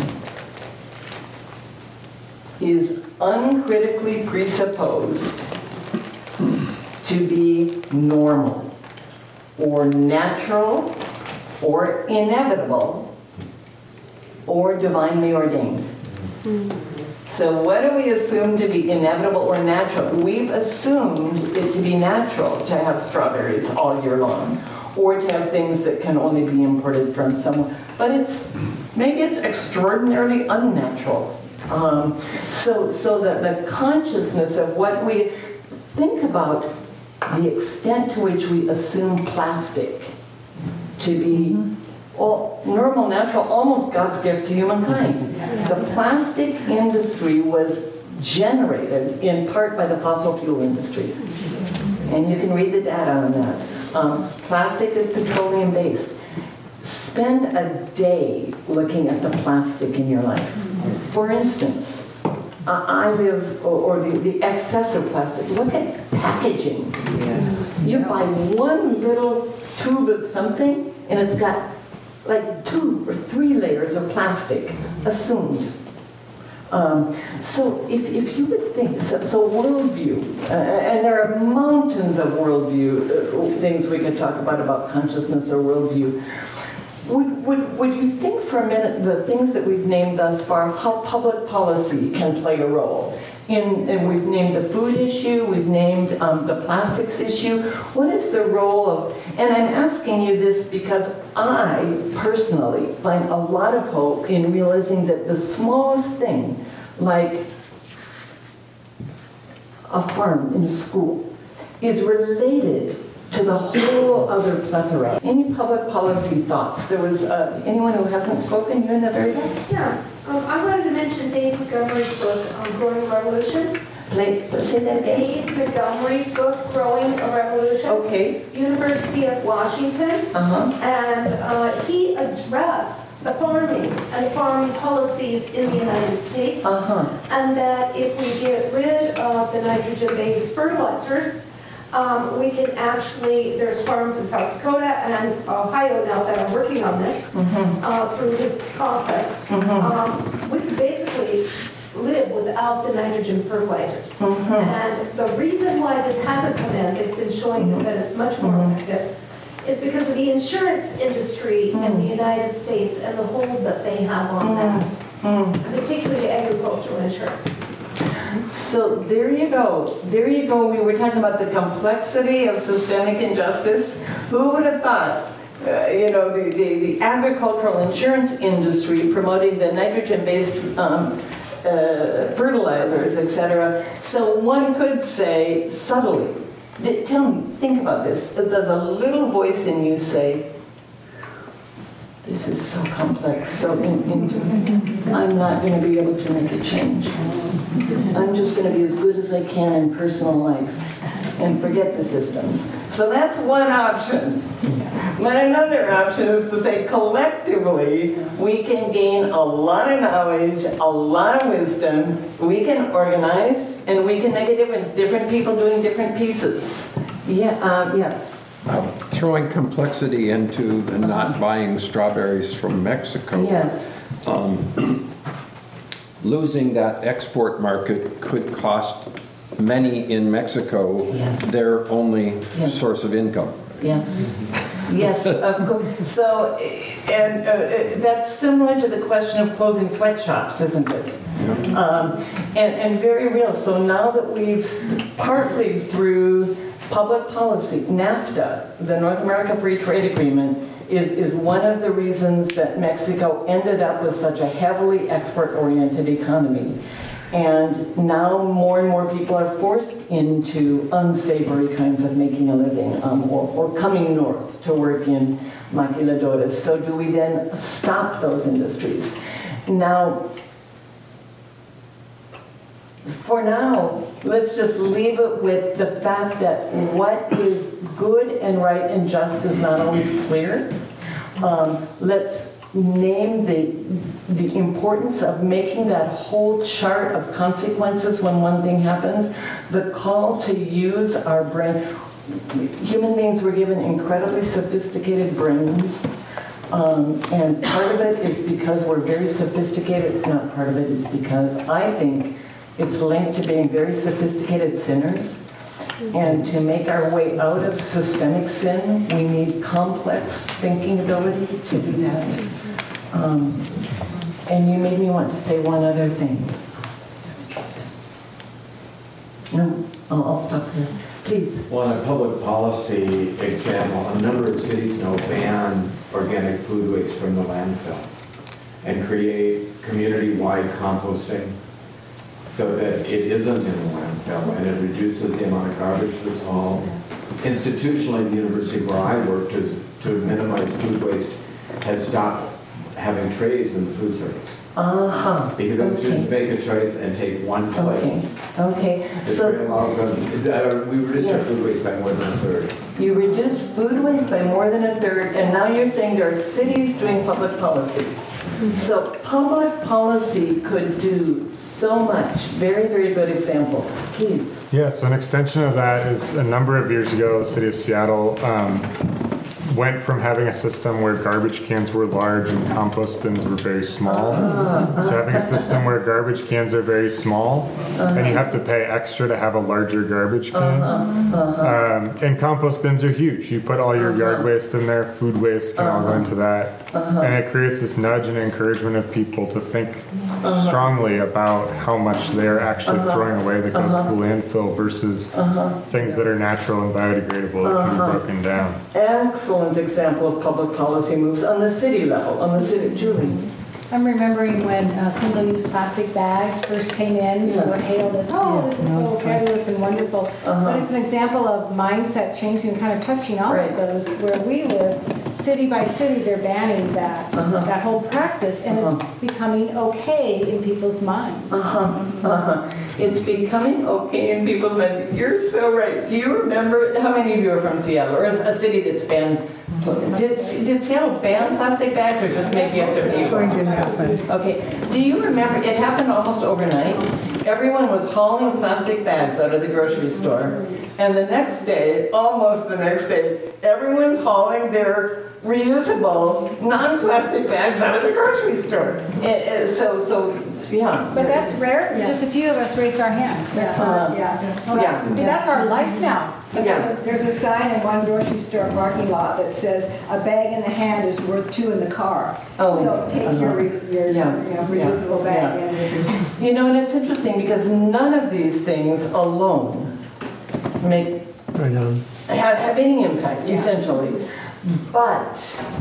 Speaker 1: is uncritically presupposed to be normal, or natural, or inevitable, or divinely ordained? So what do we assume to be inevitable or natural? We've assumed it to be natural to have strawberries all year long, or to have things that can only be imported from somewhere. But it's, maybe it's extraordinarily unnatural. Um, so so that the consciousness of what we think about, the extent to which we assume plastic to be all normal, natural, almost God's gift to humankind. The plastic industry was generated in part by the fossil fuel industry. And you can read the data on that. Um, plastic is petroleum based. Spend a day looking at the plastic in your life. For instance, uh, I live, or, or the, the excess of plastic. Look at packaging.
Speaker 12: Yes.
Speaker 1: You buy one little tube of something, and it's got like two or three layers of plastic assumed. Um, so if, if you would think, so, so worldview, uh, and there are mountains of worldview uh, things we could talk about, about consciousness or worldview. Would, would, would you think for a minute the things that we've named thus far, how public policy can play a role? In, and we've named the food issue, we've named um, the plastics issue. What is the role of, and I'm asking you this because I personally find a lot of hope in realizing that the smallest thing, like a farm in a school, is related to the whole other plethora. Any public policy thoughts? There was, uh, anyone who hasn't spoken, you're in the very back.
Speaker 13: Yeah, um, I wanted to mention Dave Montgomery's book, um, Growing a Revolution.
Speaker 1: Play, say that again.
Speaker 13: Dave Montgomery's book, Growing a Revolution.
Speaker 1: Okay.
Speaker 13: University of Washington.
Speaker 1: Uh-huh.
Speaker 13: And uh, he addressed the farming and farming policies in the United States.
Speaker 1: Uh-huh.
Speaker 13: And that if we get rid of the nitrogen-based fertilizers, Um, we can actually, there's farms in South Dakota and Ohio now that are working on this
Speaker 1: Mm-hmm.
Speaker 13: uh, through this process.
Speaker 1: Mm-hmm.
Speaker 13: Um, we could basically live without the nitrogen fertilizers.
Speaker 1: Mm-hmm.
Speaker 13: And the reason why this hasn't come in, they've been showing that it's much more
Speaker 1: Mhm.
Speaker 13: effective, is because of the insurance industry in the United States and the hold that they have on that,
Speaker 1: Mm.
Speaker 13: and particularly agricultural insurance.
Speaker 1: So there you go. There you go. We were talking about the complexity of systemic injustice. Who would have thought, uh, you know, the, the, the agricultural insurance industry promoting the nitrogen-based um, uh, fertilizers, et cetera. So one could say subtly, tell me, think about this. Does a little voice in you say, this is so complex, so in, in, I'm not going to be able to make a change. I'm just going to be as good as I can in personal life and forget the systems. So that's one option. But another option is to say collectively, we can gain a lot of knowledge, a lot of wisdom, we can organize, and we can make a difference. Different people doing different pieces. Yeah, uh, yes.
Speaker 12: Uh, throwing complexity into the not buying strawberries from Mexico.
Speaker 1: Yes.
Speaker 12: Um, losing that export market could cost many in Mexico
Speaker 1: yes.
Speaker 12: their only
Speaker 1: yes.
Speaker 12: source of income.
Speaker 1: Yes. Yes, of course. So, and uh, that's similar to the question of closing sweatshops, isn't it?
Speaker 12: Yeah.
Speaker 1: Um, and, and very real. So now that we've partly through public policy, NAFTA, the North America Free Trade Agreement, is, is one of the reasons that Mexico ended up with such a heavily export-oriented economy. And now more and more people are forced into unsavory kinds of making a living, um, or, or coming north to work in maquiladoras. So do we then stop those industries? Now, for now, let's just leave it with the fact that what is good and right and just is not always clear. Um, let's name the, the importance of making that whole chart of consequences when one thing happens, the call to use our brain. Human beings were given incredibly sophisticated brains, um, and part of it is because we're very sophisticated, not part of it is because I think it's linked to being very sophisticated sinners. And to make our way out of systemic sin, we need complex thinking ability to do that. Um, and you made me want to say one other thing. No, I'll, I'll stop there. Please.
Speaker 14: Well, in a public policy example, a number of cities now ban organic food waste from the landfill and create community-wide composting so that it isn't in the landfill and it reduces the amount of garbage that's hauled. Institutionally, the university where I work to, to minimize food waste has stopped having trays in the food service.
Speaker 1: Uh-huh.
Speaker 14: Because then
Speaker 1: okay.
Speaker 14: students make a choice and take one plate.
Speaker 1: Okay, okay.
Speaker 14: The
Speaker 1: So
Speaker 14: tray allows them, uh, we reduced our
Speaker 1: yes.
Speaker 14: food waste by more than a third.
Speaker 1: You reduced food waste by more than a third, and now you're saying there are cities doing public policy. So public policy could do so much. Very, very good example. Please.
Speaker 15: Yeah, so an extension of that is a number of years ago, the city of Seattle um, went from having a system where garbage cans were large and compost bins were very small uh, to having a system where garbage cans are very small uh-huh. and you have to pay extra to have a larger garbage can. Uh-huh. Uh-huh. Um, and compost bins are huge. You put all your uh-huh. yard waste in there, food waste can uh-huh. all go into that. Uh-huh. And it creates this nudge and encouragement of people to think uh-huh. strongly about how much they're actually uh-huh. throwing away that goes uh-huh. to the landfill versus uh-huh. things that are natural and biodegradable that uh-huh. can be broken down.
Speaker 1: Excellent example of public policy moves on the city level, on the city. Julie.
Speaker 16: I'm remembering when uh, single-use plastic bags first came in,
Speaker 1: yes.
Speaker 16: we were hailed as, oh,
Speaker 1: yeah.
Speaker 16: this is so fabulous and wonderful. Uh-huh. But it's an example of mindset changing, kind of touching all
Speaker 1: right.
Speaker 16: of those. Where we live, city by city, they're banning that, uh-huh. that whole practice, and uh-huh. it's becoming okay in people's minds.
Speaker 1: Uh-huh. Uh-huh. It's becoming okay in people's minds. You're so right. Do you remember, how many of you are from Seattle, or is a city that's banned? Did, did Seattle ban plastic bags or just make you have to pay for it? Okay. Do you remember, it happened almost overnight. Everyone was hauling plastic bags out of the grocery store. And the next day, almost the next day, everyone's hauling their reusable, non-plastic bags out of the grocery store. It, it, so, so yeah.
Speaker 16: But that's rare, just a few of us raised our hand. That's, uh,
Speaker 1: Yeah.
Speaker 16: well, that's- See, that's our life now.
Speaker 10: But there's a, there's a sign in one grocery store parking lot that says, "A bag in the hand is worth two in the car."
Speaker 1: Oh,
Speaker 10: So take your,
Speaker 1: uh-huh.
Speaker 10: re- your, you
Speaker 1: Yeah,
Speaker 10: know,
Speaker 1: yeah,
Speaker 10: reusable bag
Speaker 1: yeah.
Speaker 10: in with you.
Speaker 1: You know, and it's interesting because none of these things alone make, have, have any impact, essentially. But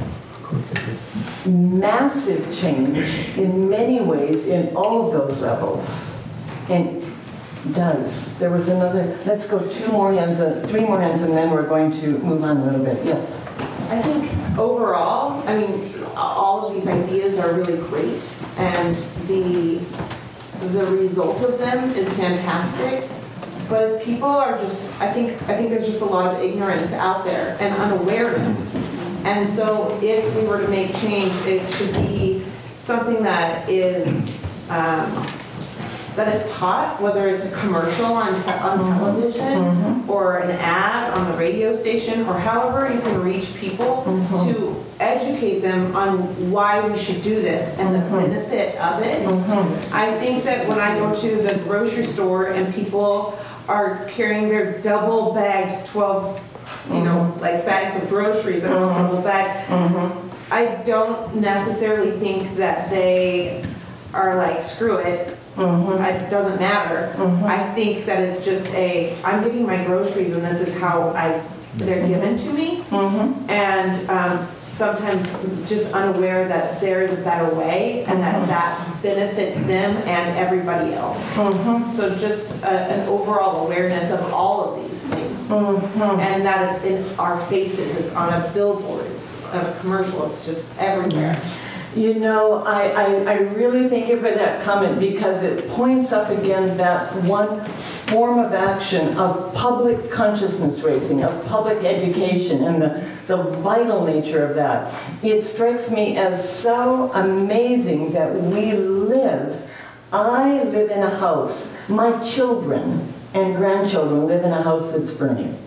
Speaker 1: massive change in many ways in all of those levels. And does. There was another, let's go two more hands, uh, three more hands, and then we're going to move on a little bit. Yes.
Speaker 7: I think overall, I mean, all of these ideas are really great, and the, the result of them is fantastic. But people are just, I think, I think there's just a lot of ignorance out there and unawareness. And so if we were to make change, it should be something that is, um, that is taught, whether it's a commercial on, te- on television
Speaker 1: Mm-hmm.
Speaker 7: or an ad on the radio station, or however you can reach people
Speaker 1: Mm-hmm.
Speaker 7: to educate them on why we should do this and the
Speaker 1: Mm-hmm.
Speaker 7: benefit of it.
Speaker 1: Mm-hmm.
Speaker 7: I think that when I go to the grocery store and people are carrying their double bagged twelve, you know, like bags of groceries that are all double bagged,
Speaker 1: Mm-hmm.
Speaker 7: I don't necessarily think that they are like, screw it,
Speaker 1: Mm-hmm.
Speaker 7: it doesn't matter. I think that it's just a, I'm getting my groceries and this is how I, they're given to me.
Speaker 1: Mm-hmm.
Speaker 7: And um, sometimes just unaware that there is a better way and that that benefits them and everybody else.
Speaker 1: Mm-hmm.
Speaker 7: So just a, an overall awareness of all of these things.
Speaker 1: Mm-hmm.
Speaker 7: And that it's in our faces, it's on a billboard, it's on a commercial, it's just everywhere.
Speaker 1: You know, I, I, I really thank you for that comment because it points up again that one form of action of public consciousness raising, of public education, and the, the vital nature of that. It strikes me as so amazing that we live, I live in a house, my children and grandchildren live in a house that's burning.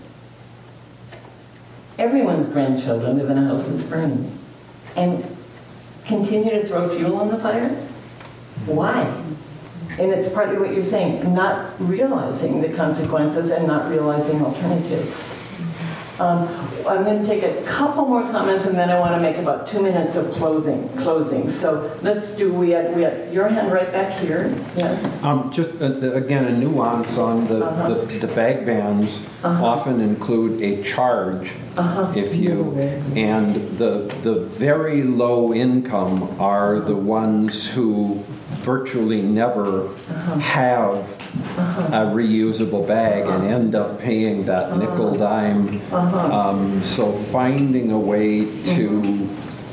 Speaker 1: Everyone's grandchildren live in a house that's burning. And continue to throw fuel on the fire? Why? And it's partly what you're saying, not realizing the consequences and not realizing alternatives. Um, I'm going to take a couple more comments and then I want to make about two minutes of closing. Closing. So let's do, we had, we had your hand right back here. Yes.
Speaker 12: Um, just, uh, again, a nuance on the,
Speaker 1: Uh-huh.
Speaker 12: the, the bag bans
Speaker 1: Uh-huh.
Speaker 12: often include a charge,
Speaker 1: Uh-huh.
Speaker 12: if you, and the, the very low income are the ones who virtually never have a reusable bag and end up paying that nickel dime. Um, so finding a way to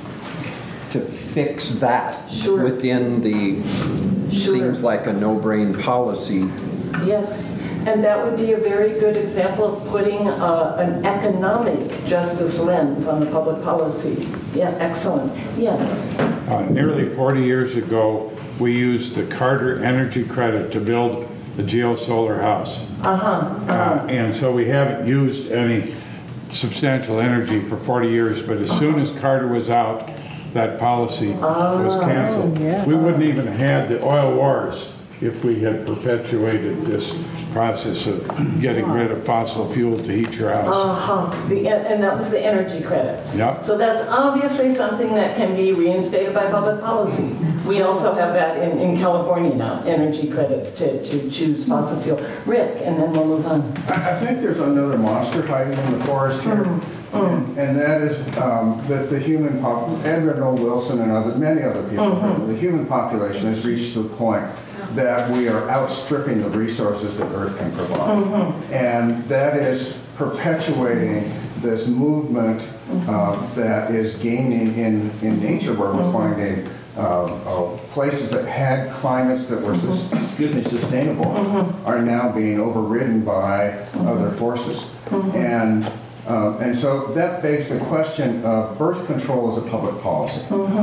Speaker 12: to fix that
Speaker 1: Sure.
Speaker 12: within the
Speaker 1: Sure.
Speaker 12: seems like a no-brain policy.
Speaker 1: Yes, and that would be a very good example of putting uh, an economic justice lens on the public policy. Yeah, excellent. Yes.
Speaker 17: Uh, Nearly forty years ago, we used the Carter Energy Credit to build the geosolar house.
Speaker 1: Uh-huh.
Speaker 17: Uh, And so we haven't used any substantial energy for forty years, but as soon as Carter was out, that policy was canceled. We wouldn't even have had the oil wars if we had perpetuated this process of getting rid of fossil fuel to heat your house.
Speaker 1: Uh-huh. The, and that was the energy credits.
Speaker 17: Yep.
Speaker 1: So that's obviously something that can be reinstated by public policy. We also have that in, in California now, energy credits to, to choose fossil fuel. Rick, and then we'll move on.
Speaker 6: I, I think there's another monster hiding in the forest here. And, and that is um, that the human pop, Edward O. Wilson and other, many other people,
Speaker 1: Mhm.
Speaker 6: the human population has reached the point that we are outstripping the resources that Earth can provide.
Speaker 1: Mhm.
Speaker 6: And that is perpetuating this movement uh, that is gaining in, in nature, where we're finding uh, uh, places that had climates that were sus- excuse me, sustainable are now being overridden by other forces. And Uh, and so that begs the question of birth control as a public policy.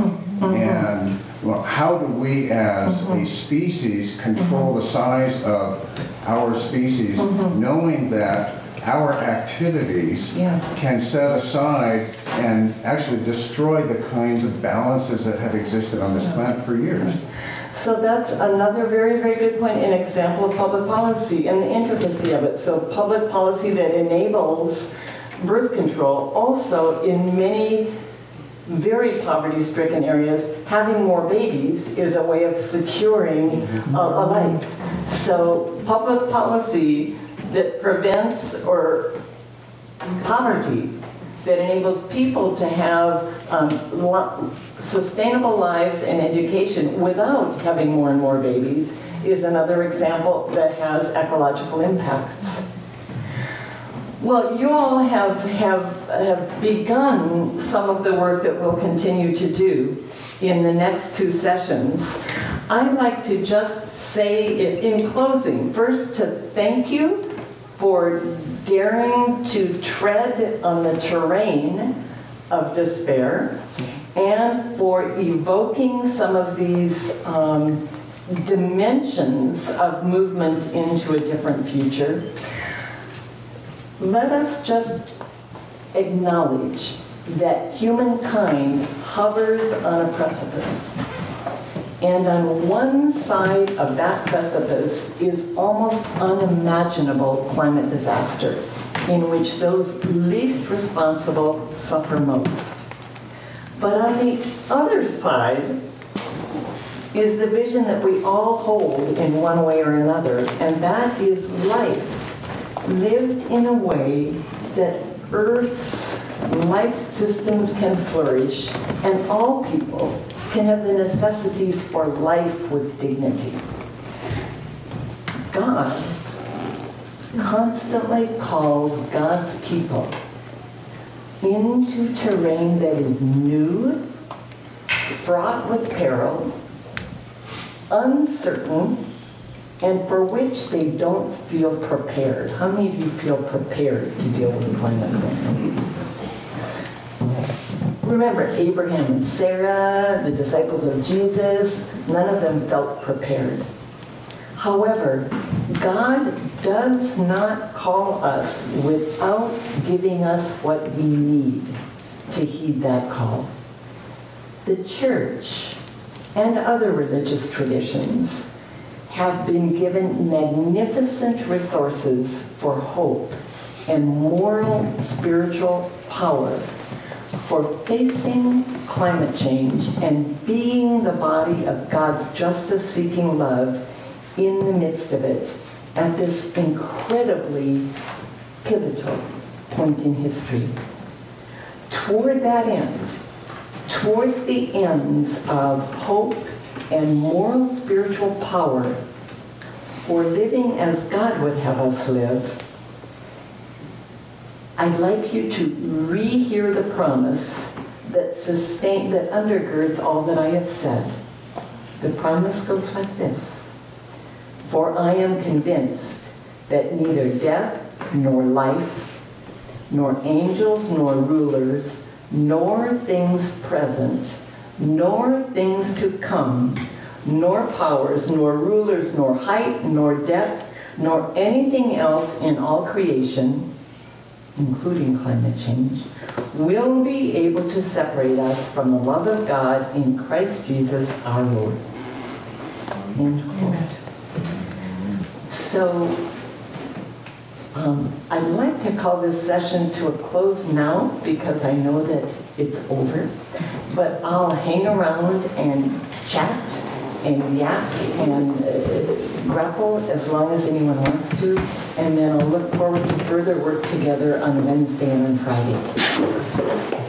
Speaker 6: And well, how do we as a species control the size of our species, knowing that our activities
Speaker 1: Yeah.
Speaker 6: can set aside and actually destroy the kinds of balances that have existed on this planet for years?
Speaker 1: So that's another very, very good point, an example of public policy and the intricacy of it. So public policy that enables birth control. Also, in many very poverty-stricken areas, having more babies is a way of securing a, a life. So public policy that prevents or poverty, that enables people to have um, lo- sustainable lives and education without having more and more babies is another example that has ecological impacts. Well, you all have, have, have begun some of the work that we'll continue to do in the next two sessions. I'd like to just say in closing, first to thank you for daring to tread on the terrain of despair and for evoking some of these um, dimensions of movement into a different future. Let us just acknowledge that humankind hovers on a precipice. And on one side of that precipice is almost unimaginable climate disaster in which those least responsible suffer most. But on the other side is the vision that we all hold in one way or another, and that is life lived in a way that Earth's life systems can flourish and all people can have the necessities for life with dignity. God constantly calls God's people into terrain that is new, fraught with peril, uncertain, and for which they don't feel prepared. How many of you feel prepared to deal with climate crisis? Remember Abraham and Sarah, the disciples of Jesus, none of them felt prepared. However, God does not call us without giving us what we need to heed that call. The church and other religious traditions have been given magnificent resources for hope and moral, spiritual power for facing climate change and being the body of God's justice-seeking love in the midst of it at this incredibly pivotal point in history. Toward that end, towards the ends of hope and moral spiritual power for living as God would have us live, I'd like you to rehear the promise that sustain, that undergirds all that I have said. The promise goes like this. For I am convinced that neither death nor life, nor angels nor rulers, nor things present, nor things to come, nor powers, nor rulers, nor height, nor depth, nor anything else in all creation, including climate change, will be able to separate us from the love of God in Christ Jesus our Lord. End quote. So, um, I'd like to call this session to a close now because I know that it's over. But I'll hang around and chat and yap and uh, grapple as long as anyone wants to. And then I'll look forward to further work together on Wednesday and on Friday.